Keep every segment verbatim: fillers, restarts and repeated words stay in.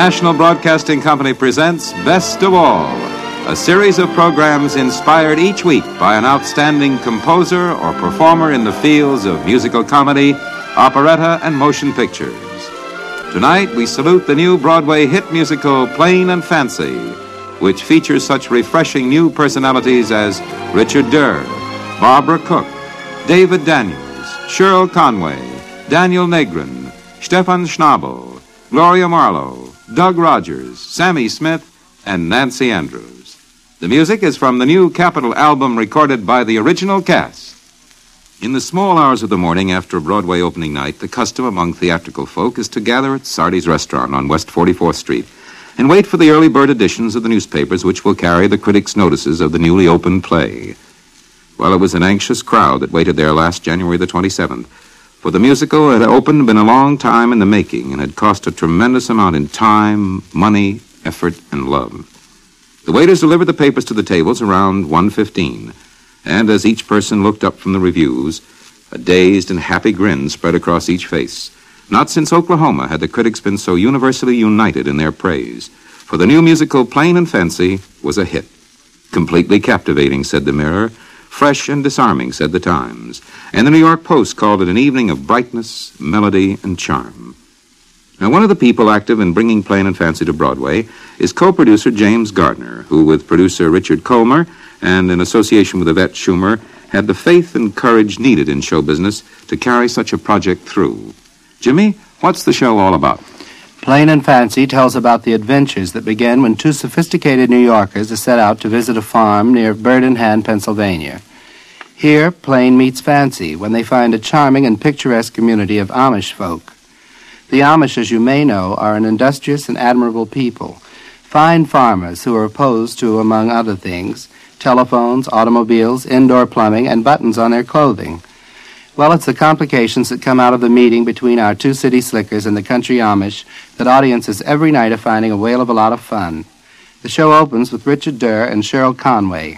National Broadcasting Company presents Best of All, a series of programs inspired each week by an outstanding composer or performer in the fields of musical comedy, operetta, and motion pictures. Tonight, we salute the new Broadway hit musical Plain and Fancy, which features such refreshing new personalities as Richard Durr, Barbara Cook, David Daniels, Cheryl Conway, Daniel Negrin, Stefan Schnabel, Gloria Marlowe, Doug Rogers, Sammy Smith, and Nancy Andrews. The music is from the new Capitol album recorded by the original cast. In the small hours of the morning after a Broadway opening night, the custom among theatrical folk is to gather at Sardi's Restaurant on West forty-fourth Street and wait for the early bird editions of the newspapers which will carry the critics' notices of the newly opened play. Well, it was an anxious crowd that waited there last January the twenty-seventh. For the musical had opened been a long time in the making and had cost a tremendous amount in time, money, effort, and love. The waiters delivered the papers to the tables around one fifteen, and as each person looked up from the reviews, a dazed and happy grin spread across each face. Not since Oklahoma had the critics been so universally united in their praise, for the new musical Plain and Fancy was a hit. Completely captivating, said the Mirror. Fresh and disarming, said the Times. And the New York Post called it an evening of brightness, melody, and charm. Now, one of the people active in bringing Plain and Fancy to Broadway is co-producer James Gardner, who, with producer Richard Colmer and in association with Yvette Schumer, had the faith and courage needed in show business to carry such a project through. Jimmy, what's the show all about? Plain and Fancy tells about the adventures that begin when two sophisticated New Yorkers are set out to visit a farm near Bird in Hand, Pennsylvania. Here, Plain meets Fancy when they find a charming and picturesque community of Amish folk. The Amish, as you may know, are an industrious and admirable people, fine farmers who are opposed to, among other things, telephones, automobiles, indoor plumbing, and buttons on their clothing. Well, it's the complications that come out of the meeting between our two city slickers and the country Amish that audiences every night are finding a whale of a lot of fun. The show opens with Richard Durr and Cheryl Conway.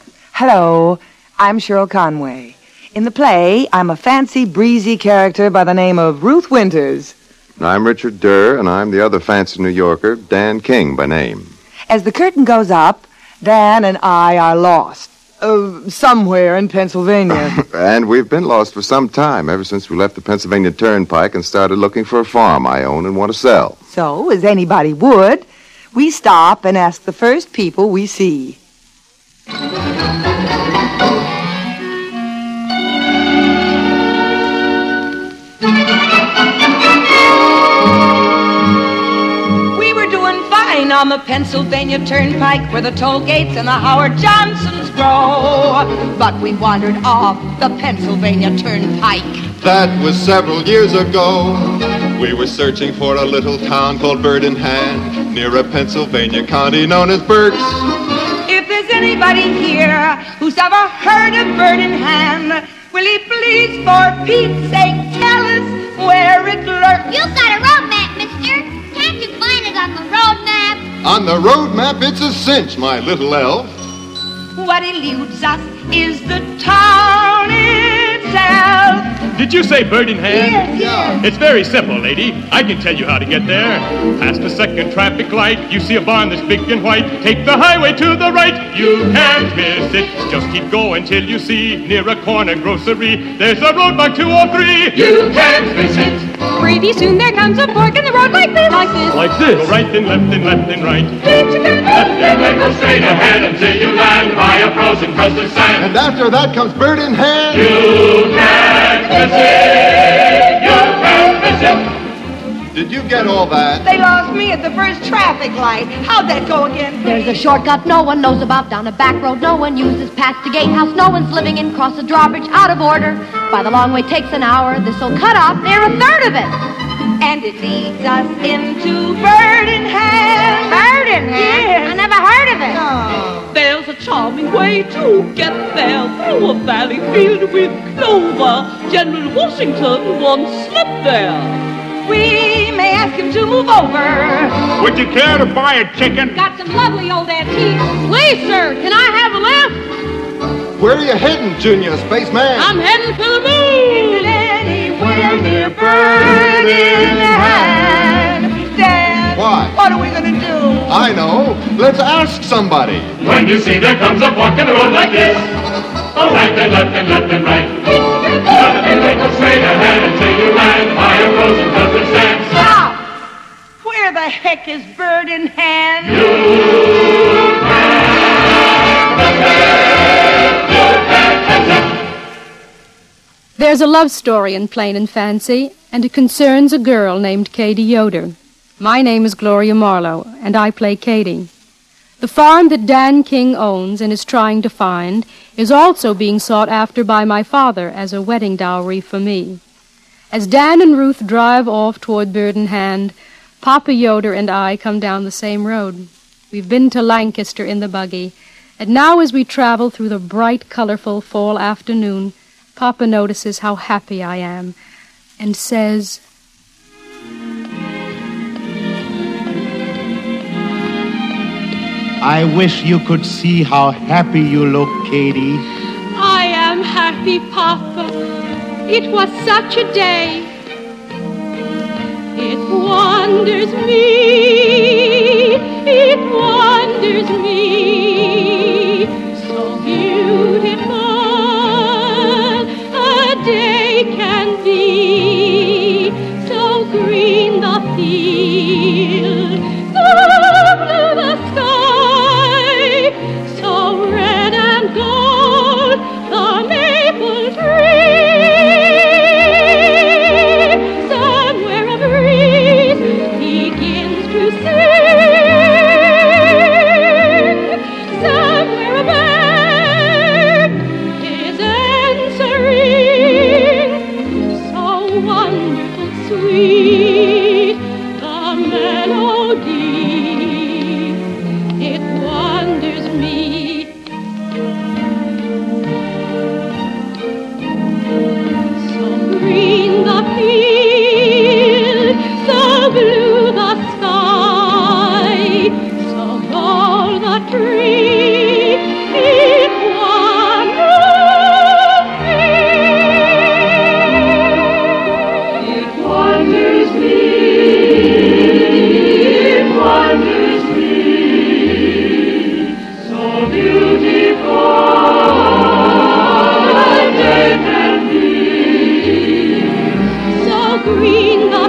Hello, I'm Cheryl Conway. In the play, I'm a fancy, breezy character by the name of Ruth Winters. I'm Richard Durr, and I'm the other fancy New Yorker, Dan King by name. As the curtain goes up, Dan and I are lost. Uh, somewhere in Pennsylvania. And we've been lost for some time, ever since we left the Pennsylvania Turnpike and started looking for a farm I own and want to sell. So, as anybody would, we stop and ask the first people we see. We were doing fine on the Pennsylvania Turnpike where the toll gates and the Howard Johnsons grow. But we wandered off the Pennsylvania Turnpike. That was several years ago. We were searching for a little town called Bird in Hand, near a Pennsylvania county known as Berks. If there's anybody here who's ever heard of Bird in Hand, will he please, for Pete's sake, tell us where it lurks? You've got a road map, mister. Can't you find it on the road map? On the road map, it's a cinch, my little elf. What eludes us is the town itself. Did you say Bird in Hand? Yes, yes. It's very simple, lady. I can tell you how to get there. Past the second traffic light, you see a barn that's big and white. Take the highway to the right. You can't miss it. Just keep going till you see, near a corner grocery, there's a road mark two oh three. You can't miss it. Pretty soon there comes a fork in the road like this. Like this. Like this. Go right and left and left and right. Left and then go straight ahead until you land by a frozen crust of sand. And after that comes Bird in Hand. You can't miss it. You can't miss it. Did you get all that? They lost me at the first traffic light. How'd that go again? There's a shortcut no one knows about, down a back road no one uses, past the gatehouse no one's living in, cross the drawbridge out of order. By the long way takes an hour, this'll cut off near a third of it. And it leads us into Bird in Hand. Bird in Hand? Yes. I never heard of it. Oh. There's a charming way to get there, through a valley filled with clover. General Washington once slept there. We may ask him to move over. Would you care to buy a chicken? Got some lovely old antiques. Please, sir, can I have a lift? Where are you heading, Junior Spaceman? I'm heading for the moon. Anywhere near Bird in Hand. Dad. Why? What are we going to do? I know. Let's ask somebody. When you see there comes a fork in the road like this, oh, right and left and left and right. Nothing but go straight ahead until you land by a frozen doesn't stand. Stop! Where the heck is Bird in Hand? You can catch it. You can catch it. There's a love story in Plain and Fancy, and it concerns a girl named Katie Yoder. My name is Gloria Marlowe, and I play Katie. The farm that Dan King owns and is trying to find is also being sought after by my father as a wedding dowry for me. As Dan and Ruth drive off toward Bird in Hand, Papa Yoder and I come down the same road. We've been to Lancaster in the buggy, and now as we travel through the bright, colorful fall afternoon, Papa notices how happy I am and says, I wish you could see how happy you look, Katie. I am happy, Papa. It was such a day. It wonders me, it wonders me, so beautiful a day can be, so green the field, so blue the sky, so red and gold the maple tree. Somewhere a breeze begins to sing, somewhere a bird is answering, so wonderful sweet the melody, it wonders me. So green the field, so blue the sky, so tall the tree, it wonders me. It wonders me, it wonders me, so beautiful a day can be, so green the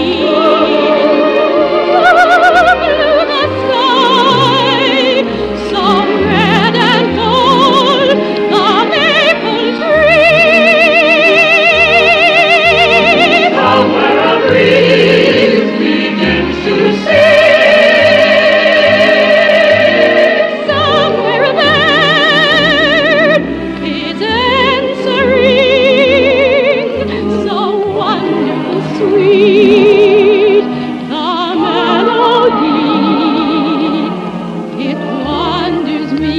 field, so blue the sky, so red and gold the maple tree. Somewhere a breeze begins to sing, somewhere a bird is answering, so wonderful sweet the melody, it wonders me.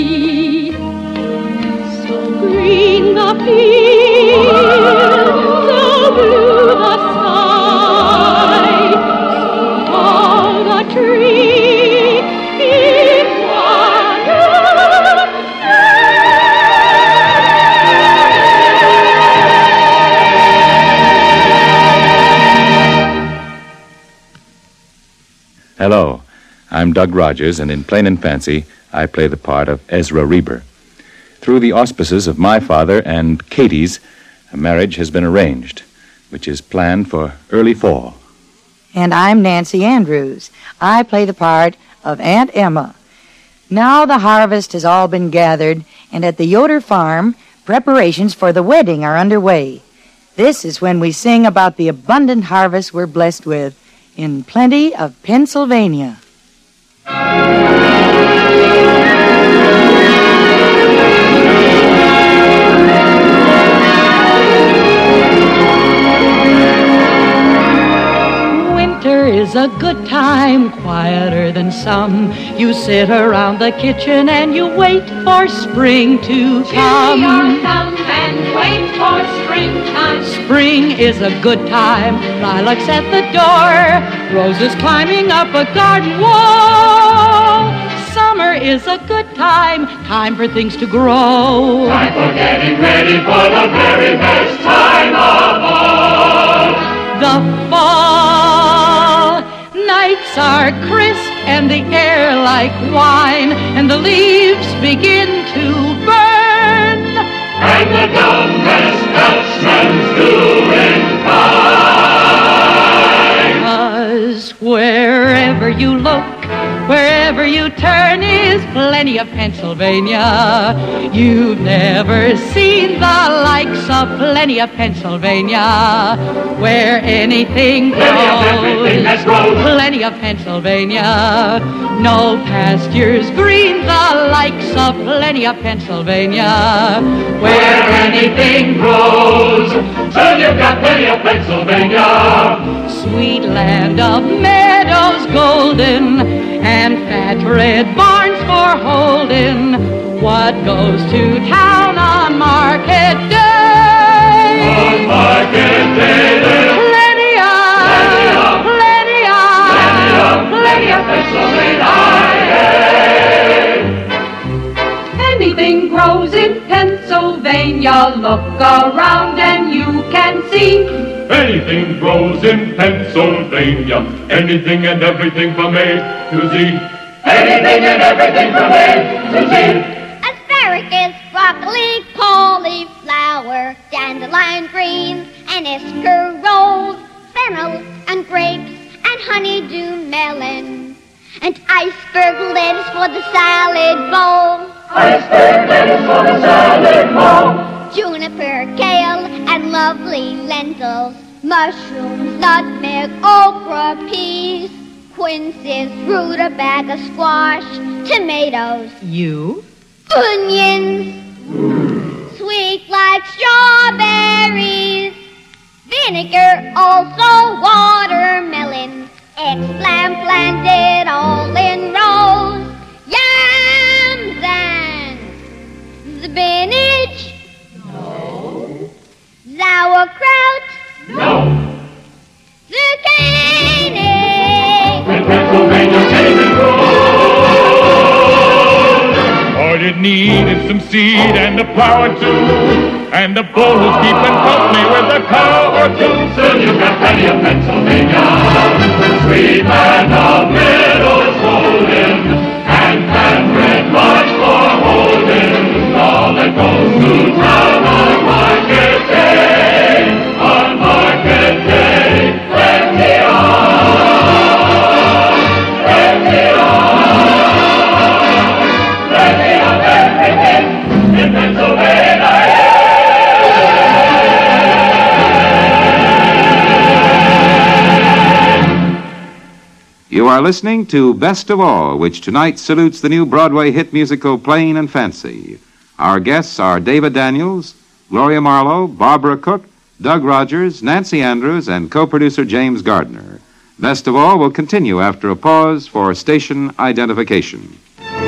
So green the field, so blue the sky, so tall the tree, it wonders Hello, I'm Doug Rogers, and in Plain and Fancy, I play the part of Ezra Reber. Through the auspices of my father and Katie's, a marriage has been arranged, which is planned for early fall. And I'm Nancy Andrews. I play the part of Aunt Emma. Now the harvest has all been gathered, and at the Yoder farm, preparations for the wedding are underway. This is when we sing about the abundant harvest we're blessed with in plenty of Pennsylvania. Winter is a good time, quieter than some. You sit around the kitchen and you wait for spring to come. Chew your thumb and wait for springtime. Spring is a good time, lilacs at the door, roses climbing up a garden wall. Summer is a good time, time for things to grow. Time for getting ready for the very best time of all. The fall, nice nights are crisp and the air like wine, and the leaves begin to burn, and the dumbest Dutchman's doing fine. 'Cause wherever you look, wherever you turn is plenty of Pennsylvania. You've never seen the likes of plenty of Pennsylvania, where anything grows, plenty of Pennsylvania. No pastures green, the likes of plenty of Pennsylvania, where anything grows. So you've got plenty of Pennsylvania. Sweet land of meadows golden, and fat red barns for holding what goes to town on market day. On market day, there's plenty of, plenty of, plenty of, plenty of Pennsylvania. Anything grows in Pennsylvania. Look around and you can see. Anything grows in Pennsylvania. Anything and everything from A to Z. Anything and everything from A to Z. Asparagus, broccoli, cauliflower, dandelion greens, and escargots, fennel and grapes, and honeydew melon, and iceberg lettuce for the salad bowl. Iceberg lettuce for the salad bowl. Juniper, kale, and lovely lentils, mushrooms, nutmeg, okra, peas, quinces, rutabaga, squash, tomatoes. You? Onions, sweet like strawberries, vinegar, also watermelon, eggplant planted all in rows, yams and spinach. Sauerkraut. No. Zucchini. In Pennsylvania, anything grows. All you need is some seed and a plow or two, and a bull who's keeping company with a cow or two. Soon you've got plenty of Pennsylvania. Sweet land of meadows golden, and fat red march for holding all that goes to town on market day. On market day, plenty of, plenty of, plenty of everything in Pennsylvania. You are listening to Best of All, which tonight salutes the new Broadway hit musical Plain and Fancy. Our guests are David Daniels, Gloria Marlowe, Barbara Cook, Doug Rogers, Nancy Andrews, and co-producer James Gardner. Best of All will continue after a pause for station identification.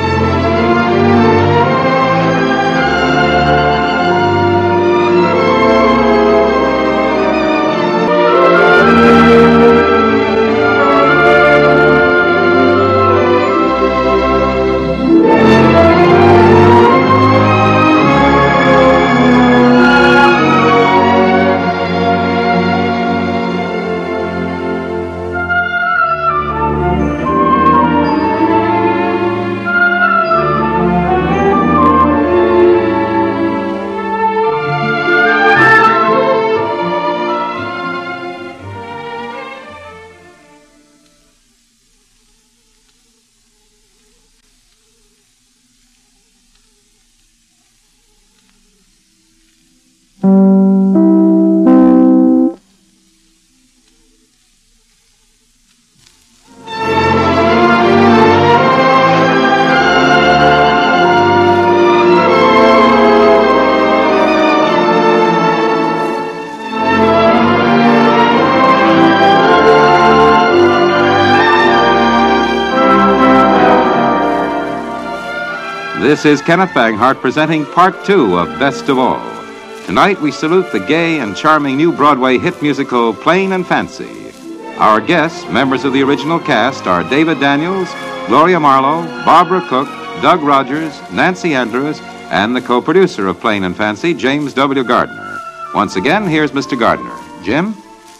This is Kenneth Banghart presenting Part Two of Best of All. Tonight we salute the gay and charming new Broadway hit musical Plain and Fancy. Our guests, members of the original cast, are David Daniels, Gloria Marlowe, Barbara Cook, Doug Rogers, Nancy Andrews, and the co-producer of Plain and Fancy, James W. Gardner. Once again, here's Mister Gardner. Jim?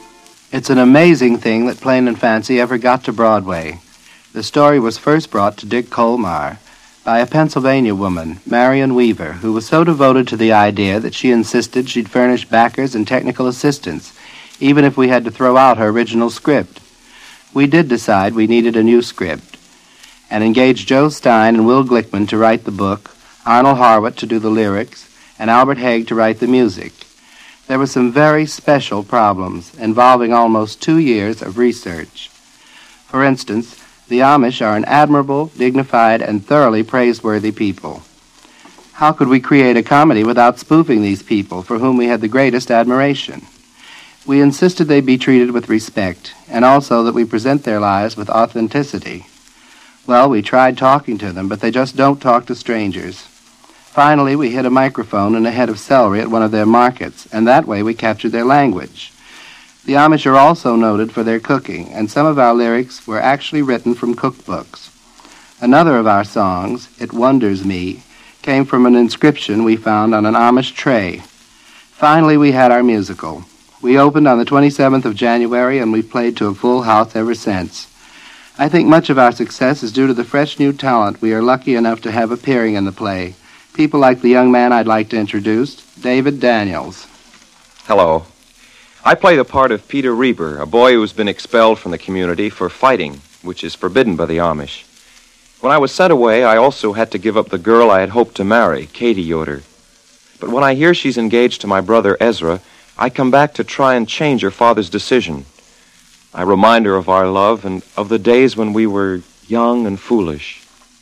It's an amazing thing that Plain and Fancy ever got to Broadway. The story was first brought to Dick Colmar by a Pennsylvania woman, Marion Weaver, who was so devoted to the idea that she insisted she'd furnish backers and technical assistance, even if we had to throw out her original script. We did decide we needed a new script, and engaged Joe Stein and Will Glickman to write the book, Arnold Harwood to do the lyrics, and Albert Haig to write the music. There were some very special problems involving almost two years of research. For instance, the Amish are an admirable, dignified, and thoroughly praiseworthy people. How could we create a comedy without spoofing these people for whom we had the greatest admiration? We insisted they be treated with respect, and also that we present their lives with authenticity. Well, we tried talking to them, but they just don't talk to strangers. Finally, we hid a microphone and a head of celery at one of their markets, and that way we captured their language. The Amish are also noted for their cooking, and some of our lyrics were actually written from cookbooks. Another of our songs, It Wonders Me, came from an inscription we found on an Amish tray. Finally, we had our musical. We opened on the twenty-seventh of January, and we've played to a full house ever since. I think much of our success is due to the fresh new talent we are lucky enough to have appearing in the play. People like the young man I'd like to introduce, David Daniels. Hello. I play the part of Peter Reber, a boy who's been expelled from the community for fighting, which is forbidden by the Amish. When I was sent away, I also had to give up the girl I had hoped to marry, Katie Yoder. But when I hear she's engaged to my brother Ezra, I come back to try and change her father's decision. I remind her of our love and of the days when we were young and foolish.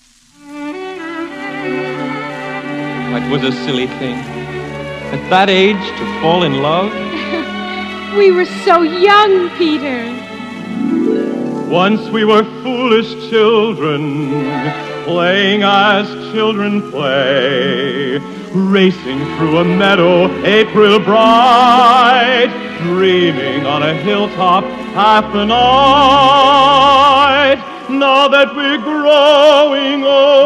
It was a silly thing. At that age, to fall in love. We were so young, Peter. Once we were foolish children, playing as children play, racing through a meadow, April bright, dreaming on a hilltop half the night. Now that we're growing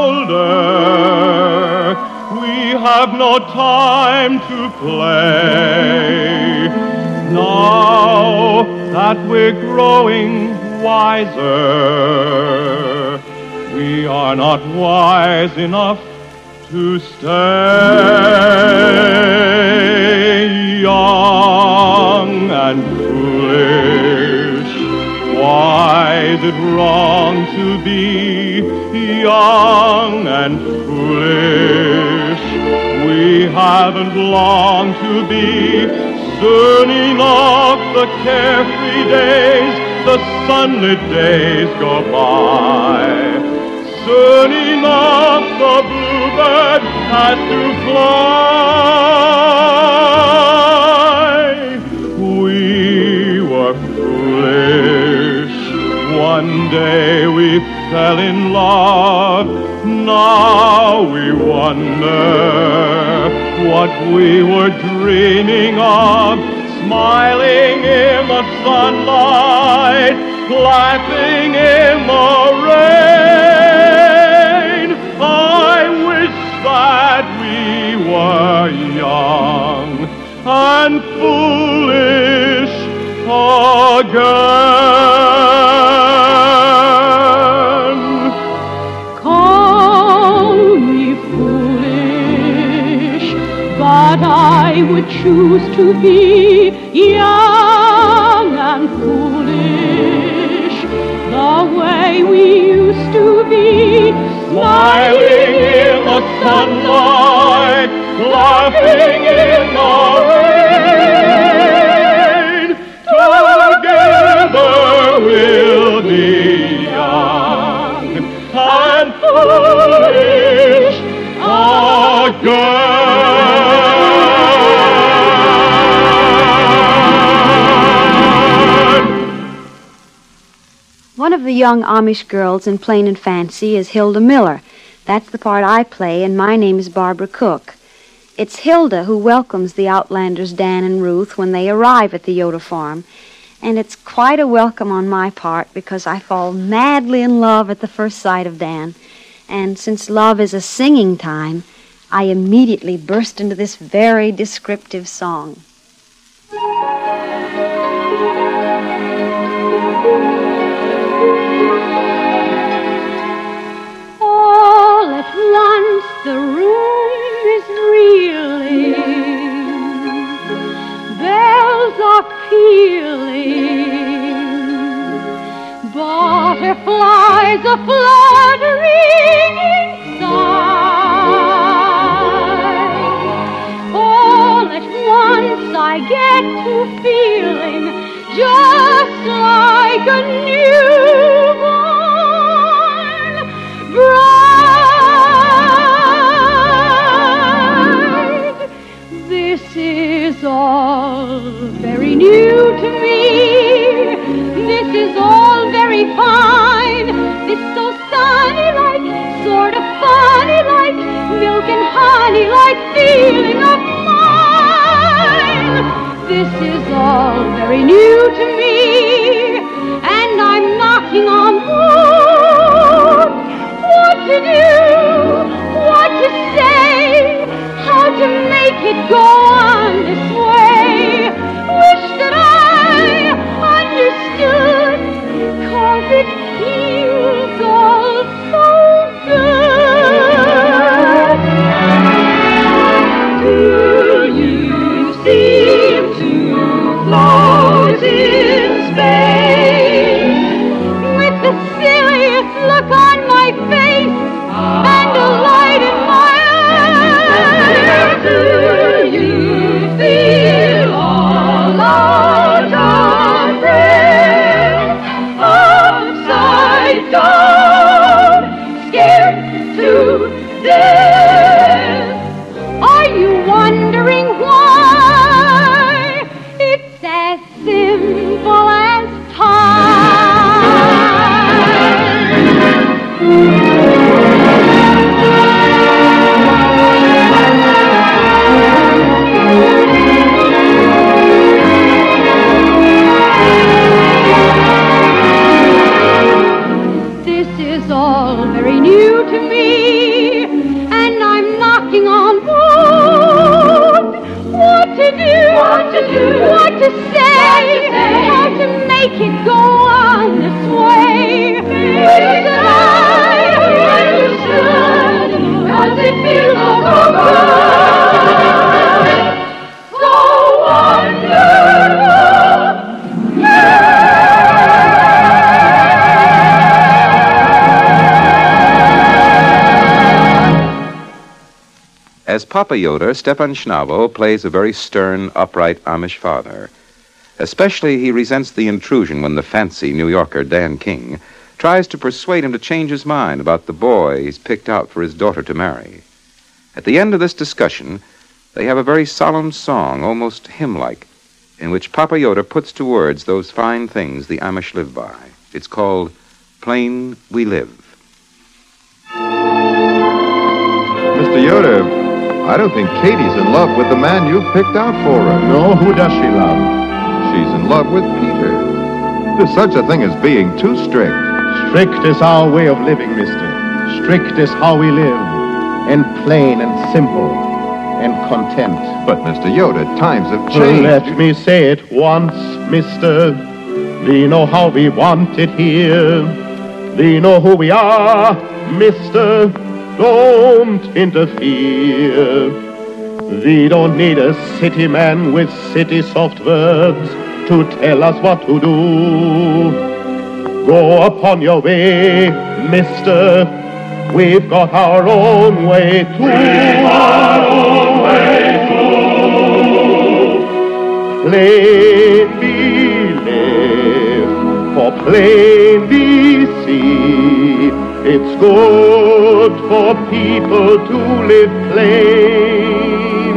older, we have no time to play. Now that we're growing wiser, we are not wise enough to stay young and foolish. Why is it wrong to be young and foolish? We haven't long to be. Soon enough the carefree days, the sunlit days go by. Soon enough the bluebird has to fly. We were foolish. One day we fell in love. Now we wonder what we were dreaming of, smiling in the sunlight, laughing in the rain. I wish that we were young and foolish again. Call me foolish, but I would choose to be young and foolish, the way we used to be, smiling in the sunlight, laughing in the rain. Together we'll be young and foolish again. One of the young Amish girls in Plain and Fancy is Hilda Miller. That's the part I play, and my name is Barbara Cook. It's Hilda who welcomes the Outlanders Dan and Ruth when they arrive at the Yoder farm, and it's quite a welcome on my part because I fall madly in love at the first sight of Dan, and since love is a singing time, I immediately burst into this very descriptive song. the room is reeling, bells are pealing, butterflies are fluttering inside. All at once I get to feeling just like a newborn bride. This is all very new to me. This is all very fine. This so sunny like, sort of funny like, milk and honey like feeling of mine. This is all very new to me, and I'm knocking on wood. What to do, what to say, how to make it go on this way. Wish that I understood, 'cause it feels all so good. Do you seem to float in space with the silliest look on my face and a light in my eyes? Do you feel all out of breath, upside down, scared to death? Are you wondering why? It's as simple as This is all very new to me, and I'm knocking on wood. What to do, what to do, what to say, how to make it go on this way. Wish that I understood, 'cause it feels so good, so wonderful. As Papa Yoda, Stepan Schnabel plays a very stern, upright Amish father. Especially he resents the intrusion when the fancy New Yorker, Dan King, tries to persuade him to change his mind about the boy he's picked out for his daughter to marry. At the end of this discussion, they have a very solemn song, almost hymn-like, in which Papa Yoda puts to words those fine things the Amish live by. It's called Plain We Live. Mister Yoda, I don't think Katie's in love with the man you've picked out for her. No, who does she love? She's in love with Peter. There's such a thing as being too strict. Strict is our way of living, mister. Strict is how we live. And plain and simple and content. But, Mister Yoda, times have changed. Let me say it once, mister. We know how we want it here. We know who we are, mister. Don't interfere. We don't need a city man with city soft words to tell us what to do. Go upon your way, mister. We've got our own way too. We've our own way too. Plain we live, for plain we see. It's good for people to live plain.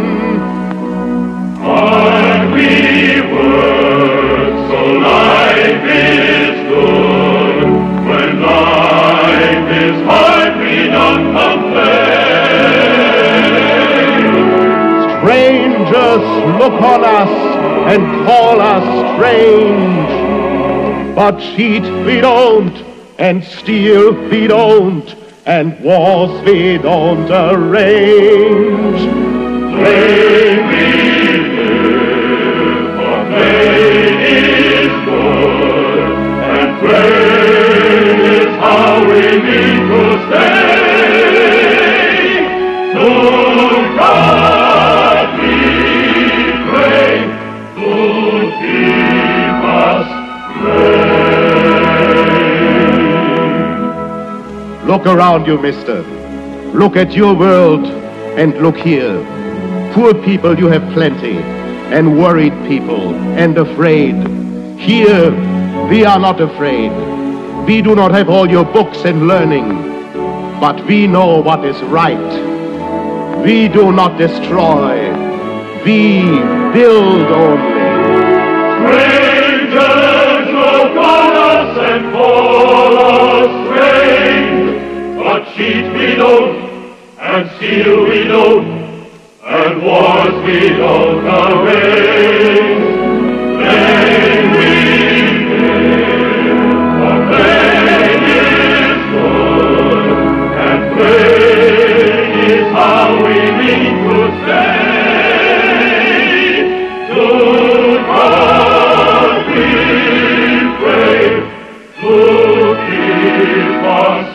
Hard we work, so life is good. When life is hard, we don't complain. Strangers look on us and call us strange, but cheat we don't, and steal we don't, and wars we don't arrange. Plain we live, for plain is good, and plain is how we need to stay. Look around you, mister. Look at your world and look here. Poor people, you have plenty, and worried people, and afraid. Here, we are not afraid. We do not have all your books and learning, but we know what is right. We do not destroy. We build only. Strangers look on us and call us strange, but cheat we don't, and steal we don't, and wars we don't arrange. Then we live, for pain is good, and pain is how we mean to stay. To God we pray, to keep us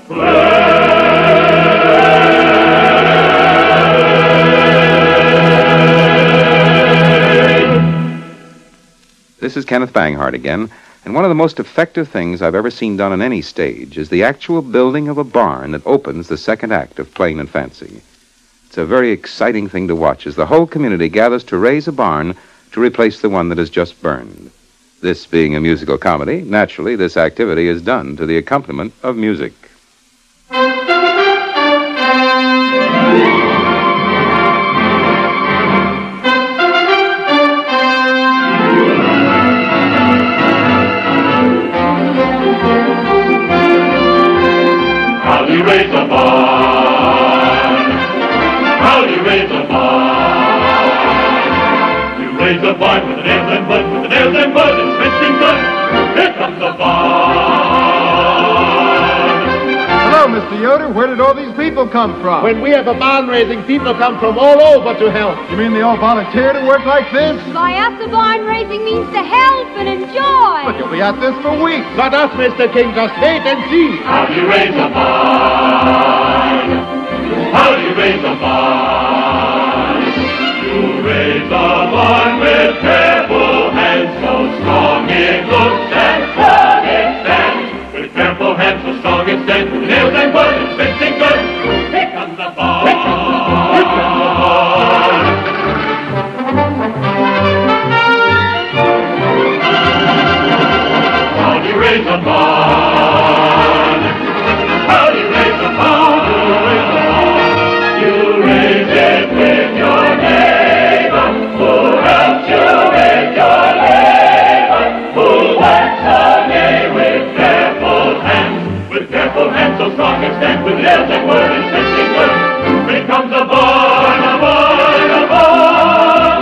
This is Kenneth Banghart again, and one of the most effective things I've ever seen done on any stage is the actual building of a barn that opens the second act of Plain and Fancy. It's a very exciting thing to watch as the whole community gathers to raise a barn to replace the one that has just burned. This being a musical comedy, naturally this activity is done to the accompaniment of music. Howdy raise a barn? Howdy raise a barn? You raise a barn with the nails and mud, with the nails and mud and fencing mud. Here comes a barn. Hello, Mister Yoder. Where did all these people come from? When we have a barn raising, people come from all over to help. You mean they all volunteer to work like this? By us, the barn raising means to help and enjoy. But you'll be at this for weeks. Not us, Mister King. Just wait and see. How do you raise a barn? How do you raise a barn? You raise a barn with careful hands, so strong it looks and strong it stands. With careful hands, so strong it stands, with nails and wood and fencing good. Here comes the barn. Here comes the barn. Here comes the barn. How do you raise a barn? How do you raise a barn? You raise it with your neighbor who helps you with your labor, who works all day with careful hands, with careful hands so strong and stand, with nails and wood and fencing good. Here comes a barn, a barn, a barn.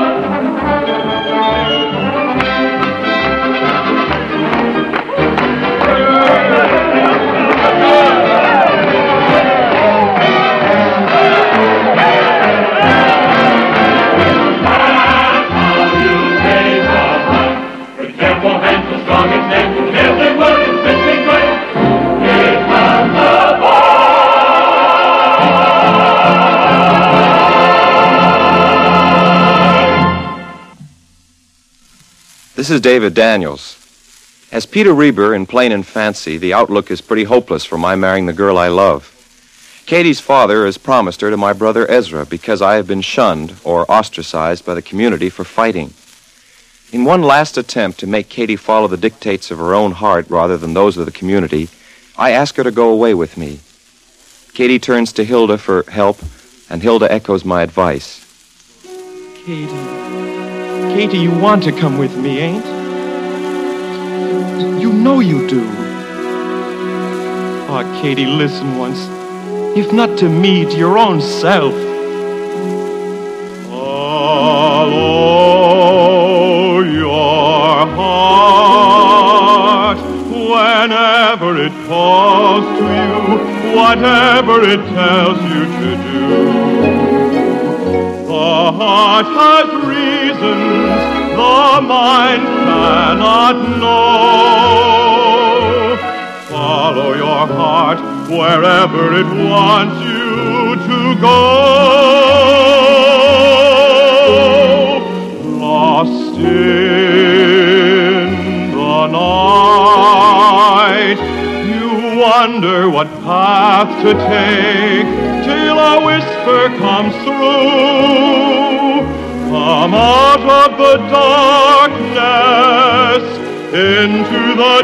This is David Daniels. As Peter Reber in Plain and Fancy, the outlook is pretty hopeless for my marrying the girl I love. Katie's father has promised her to my brother Ezra because I have been shunned or ostracized by the community for fighting. In one last attempt to make Katie follow the dictates of her own heart rather than those of the community, I ask her to go away with me. Katie turns to Hilda for help, and Hilda echoes my advice. Katie. Katie, you want to come with me, ain't? You know you do. Ah, oh, Katie, listen once. If not to me, to your own self. Follow your heart whenever it calls to you, whatever it tells you to do. The heart has reasons the mind cannot know. Follow your heart wherever it wants you to go. Lost in the night, you wonder what path to take till a whisper comes through. Come out of the darkness into the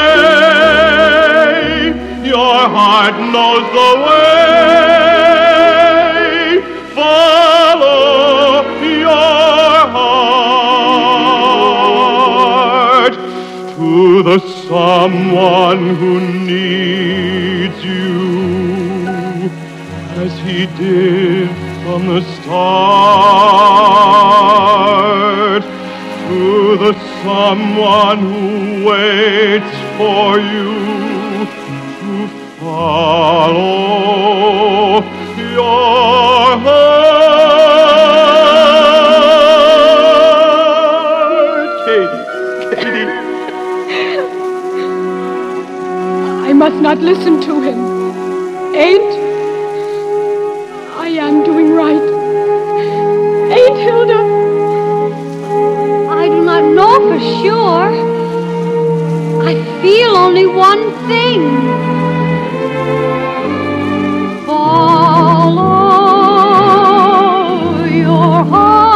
day. Your heart knows the way. Follow your heart to the someone who needs you, as he did from the start, to the someone who waits for you to follow your heart. Katie, Katie. I must not listen to him. Ain't I am doing right. Ain't Hilda? I do not know for sure. I feel only one thing. Follow your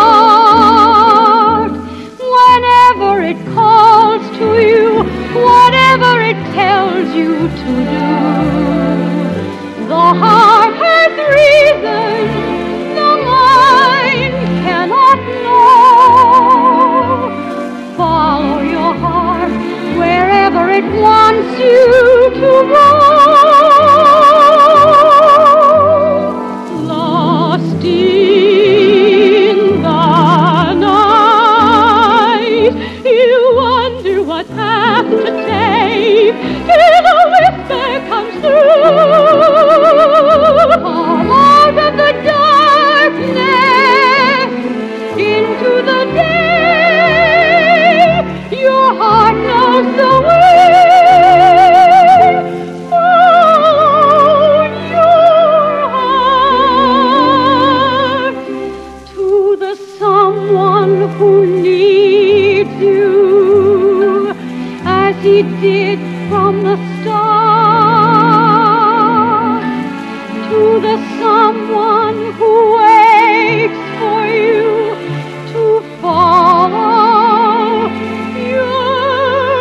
heart whenever it calls to you, whatever it tells you to do. The heart has reason the mind cannot know. Follow your heart wherever it wants you to go. Lost in the night, you wonder what path to take till a whisper comes through. Come out of the darkness into the day. Your heart knows the way. Follow your heart to the someone who needs you, as he did from the start, to the someone who waits for you to follow your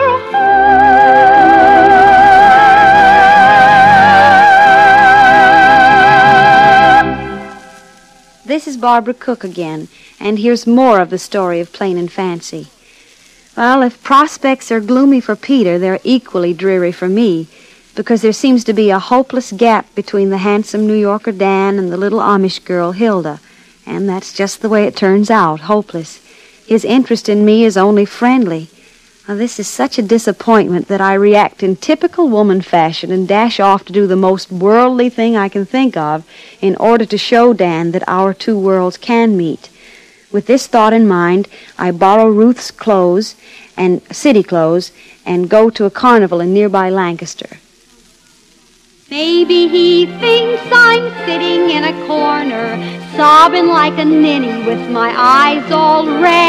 heart. This is Barbara Cook again, and here's more of the story of Plain and Fancy. Well, if prospects are gloomy for Peter, they're equally dreary for me, because there seems to be a hopeless gap between the handsome New Yorker Dan and the little Amish girl Hilda. And that's just the way it turns out, hopeless. His interest in me is only friendly. Now, this is such a disappointment that I react in typical woman fashion and dash off to do the most worldly thing I can think of in order to show Dan that our two worlds can meet. With this thought in mind, I borrow Ruth's clothes and city clothes and go to a carnival in nearby Lancaster. Maybe he thinks I'm sitting in a corner, sobbing like a ninny with my eyes all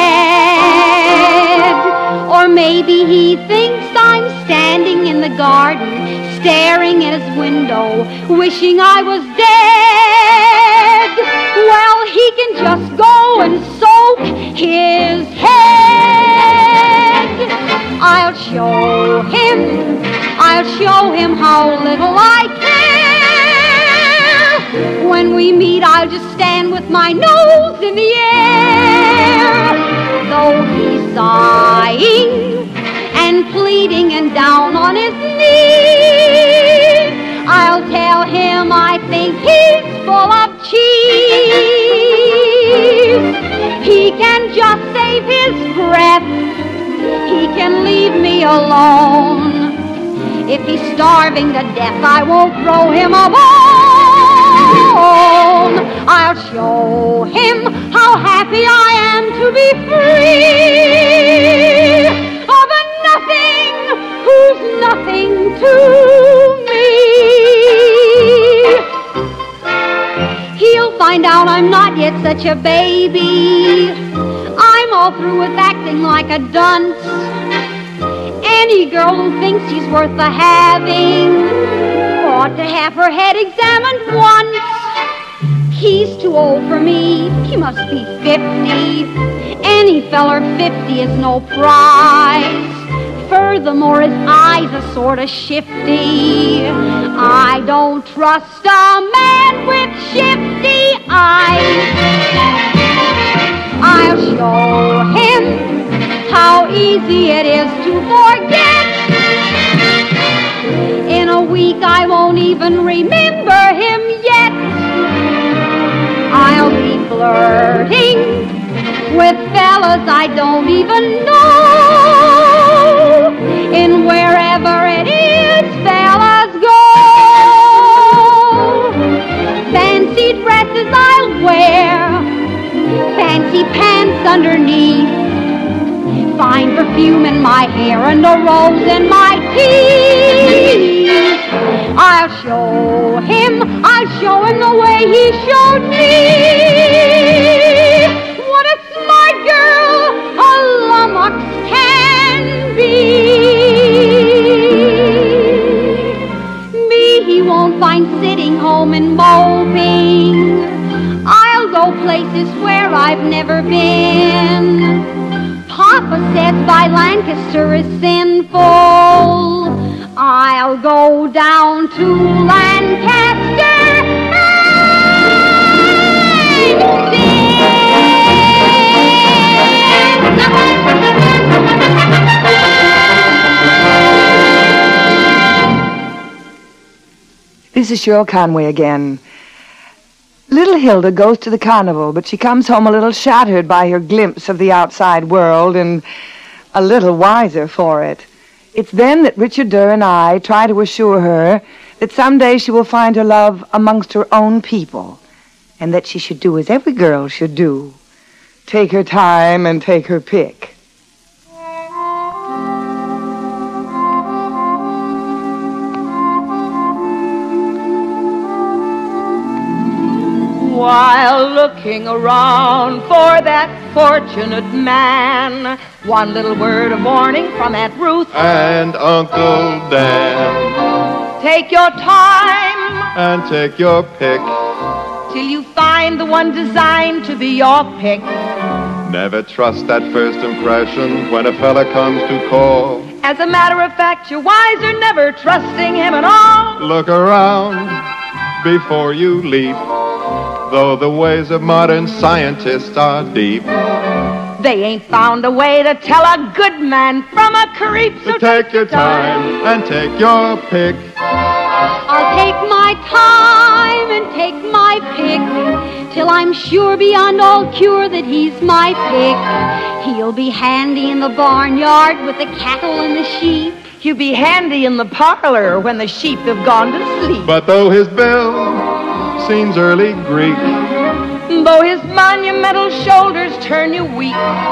red. Or maybe he thinks I'm standing in the garden, staring at his window, wishing I was dead. Well, he can just go and soak his head. I'll show him, I'll show him how little I care. When we meet, I'll just stand with my nose in the air. Though he's sighing and pleading and down on his knees, I'll tell him I think he's full of cheese. He can just save his breath. He can leave me alone. If he's starving to death, I won't throw him a bone. I'll show him how happy I am to be free of a nothing who's nothing to me. He'll find out I'm not yet such a baby. I'm all through with acting like a dunce. Any girl who thinks she's worth the having ought ought to have her head examined once. He's too old for me. He must be fifty. Any feller fifty is no prize. Furthermore, his eyes are sort of shifty. I don't trust a man with shifty eyes. I'll show him how easy it is to forget. In a week I won't even remember him yet. I'll be flirting with fellas I don't even know. And wherever it is, fellas go. Fancy dresses I'll wear, fancy pants underneath, fine perfume in my hair and a rose in my teeth. I'll show him, I'll show him the way he showed me. What a smart girl a lummox can be. Me he won't find sitting home and moping. I'll go places where I've never been. Papa says by Lancaster is sinful. I'll go down to Lancaster and sin. This is Cheryl Conway again. Little Hilda goes to the carnival, but she comes home a little shattered by her glimpse of the outside world and a little wiser for it. It's then that Richard Durr and I try to assure her that someday she will find her love amongst her own people, and that she should do as every girl should do. Take her time and take her pick. While looking around for that fortunate man, one little word of warning from Aunt Ruth and Uncle Dan. Take your time and take your pick till you find the one designed to be your pick. Never trust that first impression when a fella comes to call. As a matter of fact, you're wiser never trusting him at all. Look around before you leap, though the ways of modern scientists are deep. They ain't found a way to tell a good man from a creep. So, so take your time and take your pick. I'll take my time and take my pick till I'm sure beyond all cure that he's my pick. He'll be handy in the barnyard with the cattle and the sheep. He'll be handy in the parlor when the sheep have gone to sleep. But though his bill seems early Greek, though his monumental shoulders turn you weak,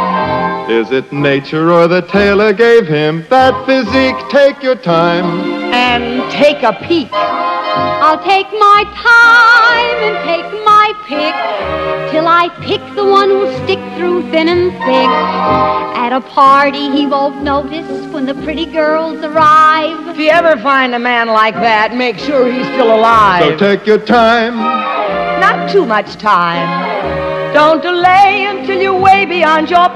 is it nature or the tailor gave him that physique? Take your time and take a peek. I'll take my time and take my pick till I pick the one who'll stick through thin and thick. At a party he won't notice when the pretty girls arrive. If you ever find a man like that, make sure he's still alive. So take your time. Not too much time. Don't delay until you're way beyond your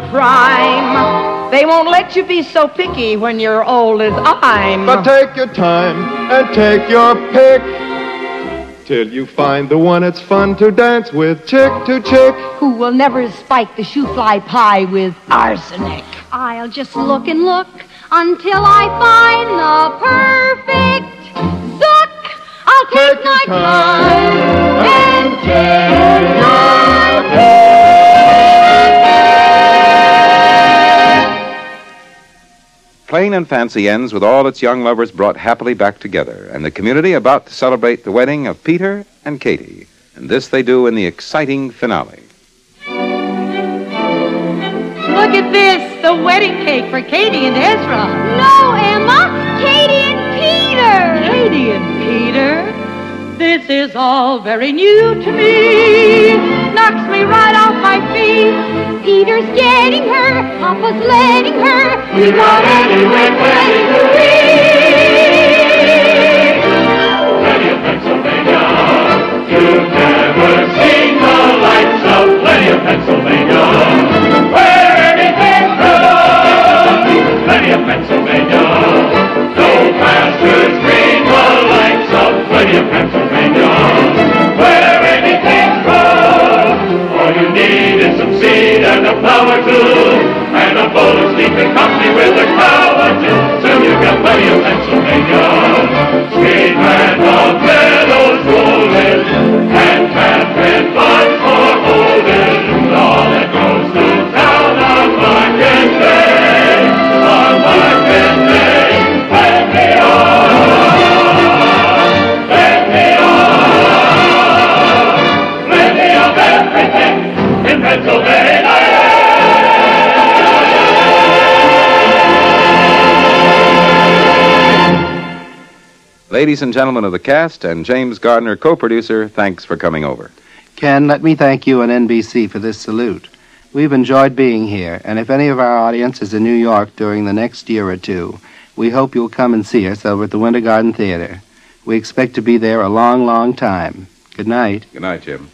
prime. They won't let you be so picky when you're old as I'm. But take your time and take your pick till you find the one it's fun to dance with, chick to chick, who will never spike the shoe fly pie with arsenic. I'll just look and look until I find the perfect zook. I'll take, take my time and take your pick. Plain and Fancy ends with all its young lovers brought happily back together, and the community about to celebrate the wedding of Peter and Katie. And this they do in the exciting finale. Look at this, the wedding cake for Katie and Ezra. No, Emma, Katie and Peter. Katie and Peter? This is all very new to me. Knocks me right off my feet. Peter's getting her, Papa's letting her. We got any wedding to be. seed and a flower too, and a bowl of sleeping company with a cow or two. Soon you've got plenty of Pennsylvania. Sweet land of meadows rolling, and fat red barns for holding. All that goes to town on market day, on market day. Let me on, let me on, plenty of everything in Pennsylvania. Ladies and gentlemen of the cast and James Gardner, co-producer, thanks for coming over. Ken, let me thank you and N B C for this salute. We've enjoyed being here, and if any of our audience is in New York during the next year or two, we hope you'll come and see us over at the Winter Garden Theater. We expect to be there a long, long time. Good night. Good night, Jim.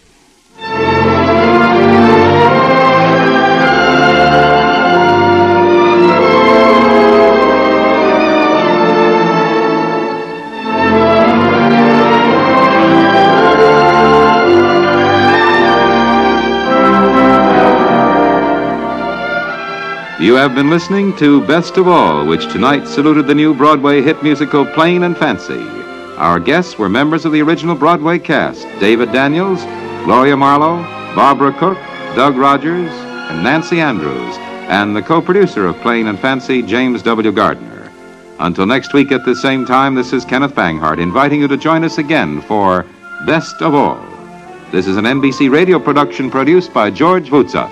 You have been listening to Best of All, which tonight saluted the new Broadway hit musical Plain and Fancy. Our guests were members of the original Broadway cast, David Daniels, Gloria Marlowe, Barbara Cook, Doug Rogers, and Nancy Andrews, and the co-producer of Plain and Fancy, James W. Gardner. Until next week at the same time, this is Kenneth Banghart inviting you to join us again for Best of All. This is an N B C radio production produced by George Voutsas.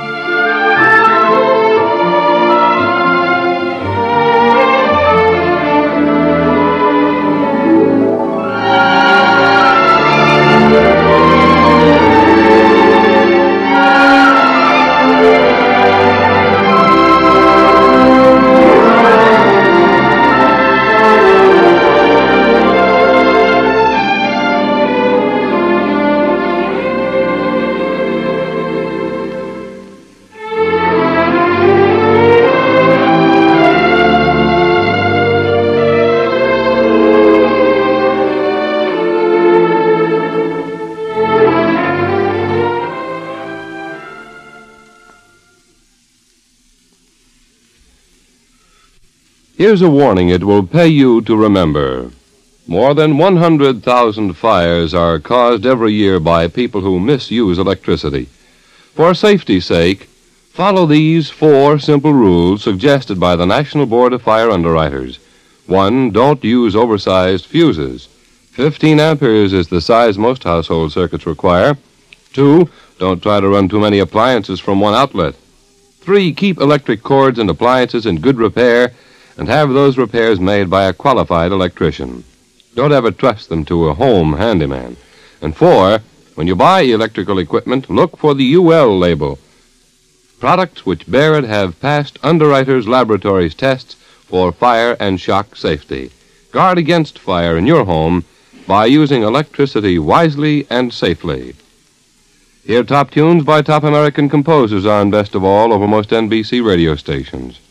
Here's a warning it will pay you to remember. More than one hundred thousand fires are caused every year by people who misuse electricity. For safety's sake, follow these four simple rules suggested by the National Board of Fire Underwriters. One, don't use oversized fuses. fifteen amperes is the size most household circuits require. Two, don't try to run too many appliances from one outlet. Three, keep electric cords and appliances in good repair and have those repairs made by a qualified electrician. Don't ever trust them to a home handyman. And four, when you buy electrical equipment, look for the U L label. Products which bear it have passed Underwriters Laboratories tests for fire and shock safety. Guard against fire in your home by using electricity wisely and safely. Hear top tunes by top American composers on Best of All over most N B C radio stations.